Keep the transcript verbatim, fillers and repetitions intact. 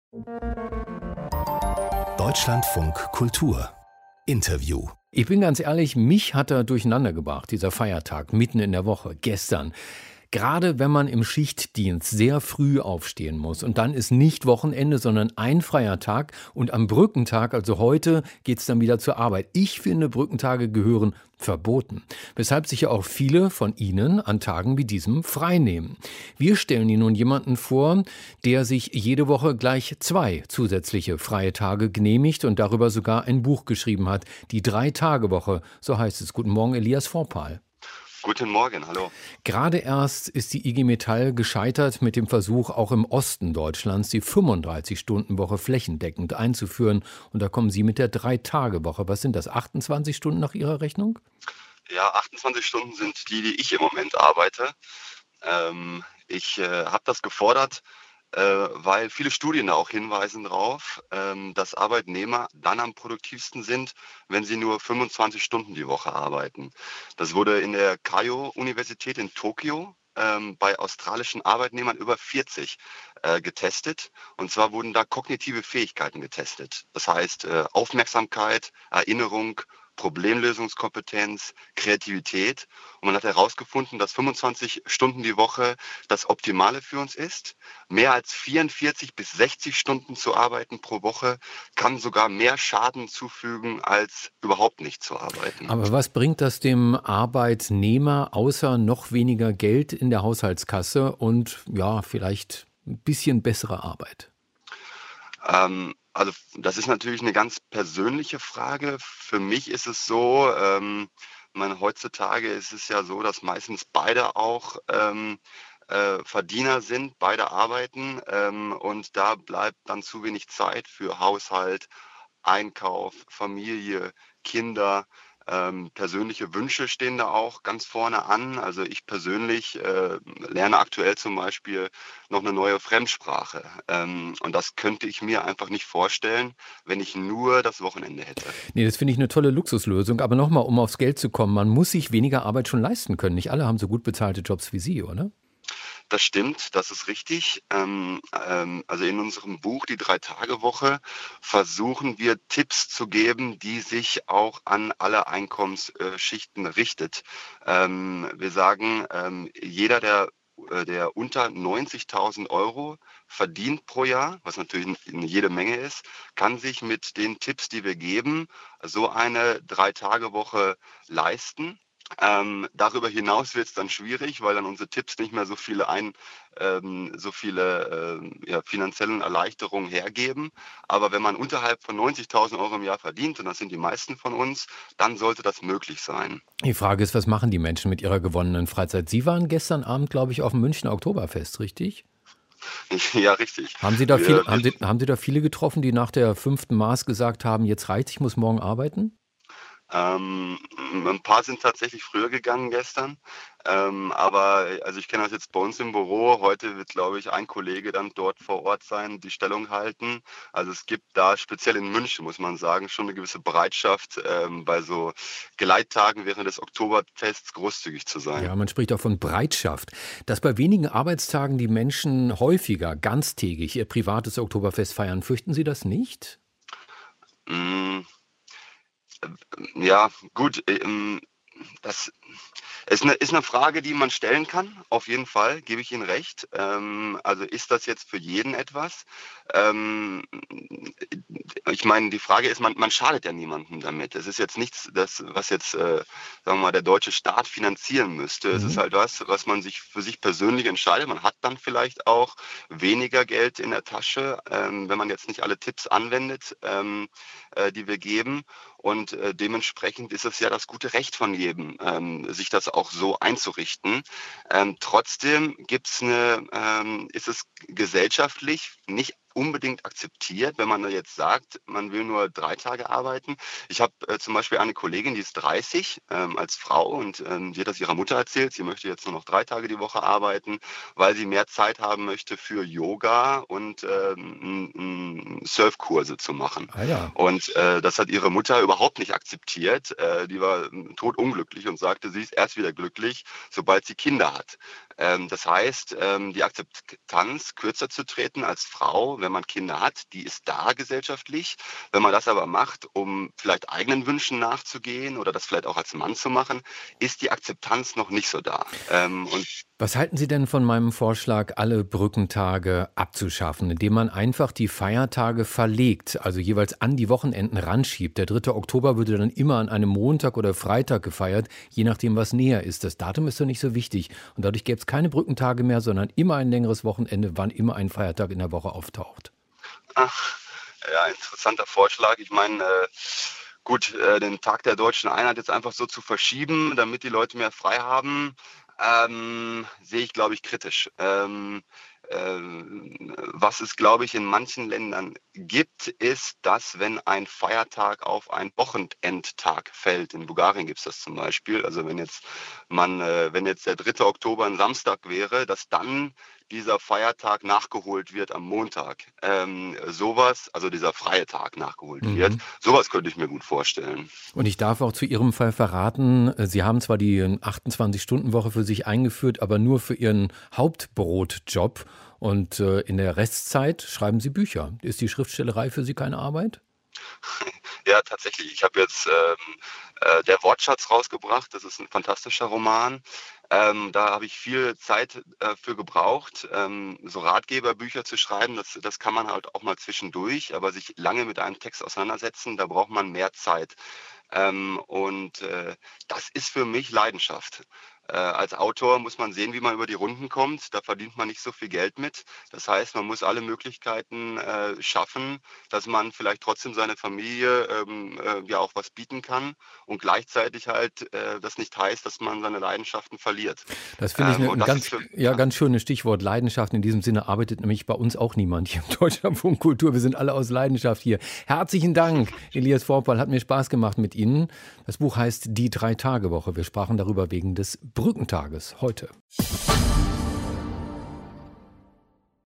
Deutschlandfunk Kultur Interview. Ich bin ganz ehrlich, mich hat er durcheinander gebracht, dieser Feiertag mitten in der Woche, gestern. Gerade wenn man im Schichtdienst sehr früh aufstehen muss und dann ist nicht Wochenende, sondern ein freier Tag und am Brückentag, also heute, geht's dann wieder zur Arbeit. Ich finde, Brückentage gehören verboten, weshalb sich ja auch viele von Ihnen an Tagen wie diesem frei nehmen. Wir stellen Ihnen nun jemanden vor, der sich jede Woche gleich zwei zusätzliche freie Tage genehmigt und darüber sogar ein Buch geschrieben hat, die Drei-Tage-Woche, so heißt es. Guten Morgen, Elias Vorpal. Guten Morgen, hallo. Gerade erst ist die I G Metall gescheitert mit dem Versuch, auch im Osten Deutschlands die fünfunddreißig-Stunden-Woche flächendeckend einzuführen. Und da kommen Sie mit der Drei-Tage-Woche. Was sind das, achtundzwanzig Stunden nach Ihrer Rechnung? Ja, achtundzwanzig Stunden sind die, die ich im Moment arbeite. Ähm, ich äh, habe das gefordert, äh, weil viele Studien da auch hinweisen darauf, ähm, dass Arbeitnehmer dann am produktivsten sind, wenn sie nur fünfundzwanzig Stunden die Woche arbeiten. Das wurde in der Keio-Universität in Tokio ähm, bei australischen Arbeitnehmern über vierzig äh, getestet. Und zwar wurden da kognitive Fähigkeiten getestet. Das heißt äh, Aufmerksamkeit, Erinnerung, Problemlösungskompetenz, Kreativität. Und man hat herausgefunden, dass fünfundzwanzig Stunden die Woche das Optimale für uns ist. Mehr als vierundvierzig bis sechzig Stunden zu arbeiten pro Woche kann sogar mehr Schaden zufügen, als überhaupt nicht zu arbeiten. Aber was bringt das dem Arbeitnehmer außer noch weniger Geld in der Haushaltskasse und ja, vielleicht ein bisschen bessere Arbeit? Ähm, also das ist natürlich eine ganz persönliche Frage. Für mich ist es so, ähm, man, heutzutage ist es ja so, dass meistens beide auch ähm, äh, Verdiener sind, beide arbeiten ähm, und da bleibt dann zu wenig Zeit für Haushalt, Einkauf, Familie, Kinder. Ähm, persönliche Wünsche stehen da auch ganz vorne an. Also ich persönlich äh, lerne aktuell zum Beispiel noch eine neue Fremdsprache. Ähm, und das könnte ich mir einfach nicht vorstellen, wenn ich nur das Wochenende hätte. Nee, das finde ich eine tolle Luxuslösung. Aber nochmal, um aufs Geld zu kommen, man muss sich weniger Arbeit schon leisten können. Nicht alle haben so gut bezahlte Jobs wie Sie, oder? Das stimmt, das ist richtig. Ähm, ähm, also in unserem Buch Die Drei-Tage-Woche versuchen wir Tipps zu geben, die sich auch an alle Einkommensschichten richtet. Ähm, wir sagen, ähm, jeder, der, äh, der unter neunzigtausend Euro verdient pro Jahr, was natürlich eine jede Menge ist, kann sich mit den Tipps, die wir geben, so eine Drei-Tage-Woche leisten. Ähm, darüber hinaus wird es dann schwierig, weil dann unsere Tipps nicht mehr so viele ein, ähm, so viele ähm, ja, finanziellen Erleichterungen hergeben. Aber wenn man unterhalb von neunzigtausend Euro im Jahr verdient, und das sind die meisten von uns, dann sollte das möglich sein. Die Frage ist, was machen die Menschen mit ihrer gewonnenen Freizeit? Sie waren gestern Abend, glaube ich, auf dem Münchner Oktoberfest, richtig? Ja, richtig. Haben Sie da Wir, viel, wir, haben Sie, haben Sie da viele getroffen, die nach der fünften Maß gesagt haben, jetzt reicht, ich muss morgen arbeiten? Ähm, ein paar sind tatsächlich früher gegangen gestern, ähm, aber also ich kenne das jetzt bei uns im Büro. Heute wird, glaube ich, ein Kollege dann dort vor Ort sein, die Stellung halten. Also es gibt da speziell in München, muss man sagen, schon eine gewisse Bereitschaft, ähm, bei so Geleittagen während des Oktoberfests großzügig zu sein. Ja, man spricht auch von Bereitschaft. Dass bei wenigen Arbeitstagen die Menschen häufiger ganztägig ihr privates Oktoberfest feiern, fürchten Sie das nicht? Mm, ja, gut. Ähm, das ist eine, ist eine Frage, die man stellen kann, auf jeden Fall, gebe ich Ihnen recht. Ähm, also ist das jetzt für jeden etwas? Ähm, ich meine, die Frage ist, man, man schadet ja niemandem damit. Es ist jetzt nichts, das, was jetzt, äh, sagen wir mal, der deutsche Staat finanzieren müsste. Es ist Mhm. halt was, was man sich für sich persönlich entscheidet. Man hat dann vielleicht auch weniger Geld in der Tasche, ähm, wenn man jetzt nicht alle Tipps anwendet, ähm, äh, die wir geben. Und äh, dementsprechend ist es ja das gute Recht von jedem, ähm, sich das auch so einzurichten. Ähm, trotzdem gibt's eine, ähm, ist es gesellschaftlich nicht unbedingt akzeptiert, wenn man jetzt sagt, man will nur drei Tage arbeiten. Ich habe äh, zum Beispiel eine Kollegin, die ist dreißig, ähm, als Frau, und ähm, die hat das ihrer Mutter erzählt, sie möchte jetzt nur noch drei Tage die Woche arbeiten, weil sie mehr Zeit haben möchte für Yoga und ähm, m- m- Surfkurse zu machen. Ah ja. Und äh, das hat ihre Mutter überhaupt nicht akzeptiert. Äh, die war totunglücklich und sagte, sie ist erst wieder glücklich, sobald sie Kinder hat. Ähm, das heißt, ähm, die Akzeptanz, kürzer zu treten als Frau, wenn man Kinder hat, die ist da gesellschaftlich. Wenn man das aber macht, um vielleicht eigenen Wünschen nachzugehen oder das vielleicht auch als Mann zu machen, ist die Akzeptanz noch nicht so da. Ähm, und Was halten Sie denn von meinem Vorschlag, alle Brückentage abzuschaffen, indem man einfach die Feiertage verlegt, also jeweils an die Wochenenden ranschiebt? Der dritte Oktober würde dann immer an einem Montag oder Freitag gefeiert, je nachdem, was näher ist. Das Datum ist doch nicht so wichtig. Und dadurch gäbe es keine Brückentage mehr, sondern immer ein längeres Wochenende, wann immer ein Feiertag in der Woche auftaucht. ach, ja, interessanter Vorschlag. Ich meine, äh, gut, äh, den Tag der deutschen Einheit jetzt einfach so zu verschieben, damit die Leute mehr frei haben, ähm, sehe ich, glaube ich, kritisch. Ähm, ähm, was es, glaube ich, in manchen Ländern gibt, ist, dass wenn ein Feiertag auf einen Wochenendtag fällt, in Bulgarien gibt es das zum Beispiel, also wenn jetzt man, äh, wenn jetzt der dritte Oktober ein Samstag wäre, dass dann dieser Feiertag nachgeholt wird am Montag. Ähm, sowas, also dieser freie Tag nachgeholt wird, Mhm. sowas könnte ich mir gut vorstellen. Und ich darf auch zu Ihrem Fall verraten, äh, Sie haben zwar die achtundzwanzig-Stunden-Woche für sich eingeführt, aber nur für Ihren Hauptbrotjob. Und äh, in der Restzeit schreiben Sie Bücher. Ist die Schriftstellerei für Sie keine Arbeit? Ja, tatsächlich. Ich habe jetzt ähm, äh, Der Wortschatz rausgebracht. Das ist ein fantastischer Roman. Ähm, da habe ich viel Zeit äh, für gebraucht, ähm, so Ratgeberbücher zu schreiben. Das, das kann man halt auch mal zwischendurch, aber sich lange mit einem Text auseinandersetzen, da braucht man mehr Zeit. Ähm, und äh, das ist für mich Leidenschaft. Äh, als Autor muss man sehen, wie man über die Runden kommt. Da verdient man nicht so viel Geld mit. Das heißt, man muss alle Möglichkeiten äh, schaffen, dass man vielleicht trotzdem seiner Familie ähm, äh, ja auch was bieten kann und gleichzeitig halt äh, das nicht heißt, dass man seine Leidenschaften verliert. Das finde ich Ähm, ne- und ein das ist ganz, für, ja, ja. ganz schönes Stichwort. Leidenschaft. In diesem Sinne arbeitet nämlich bei uns auch niemand hier im Deutschlandfunk Kultur. Wir sind alle aus Leidenschaft hier. Herzlichen Dank, Elias Vorpal. Hat mir Spaß gemacht mit Ihnen. Das Buch heißt Die Drei-Tage-Woche. Wir sprachen darüber wegen des Brückentages heute.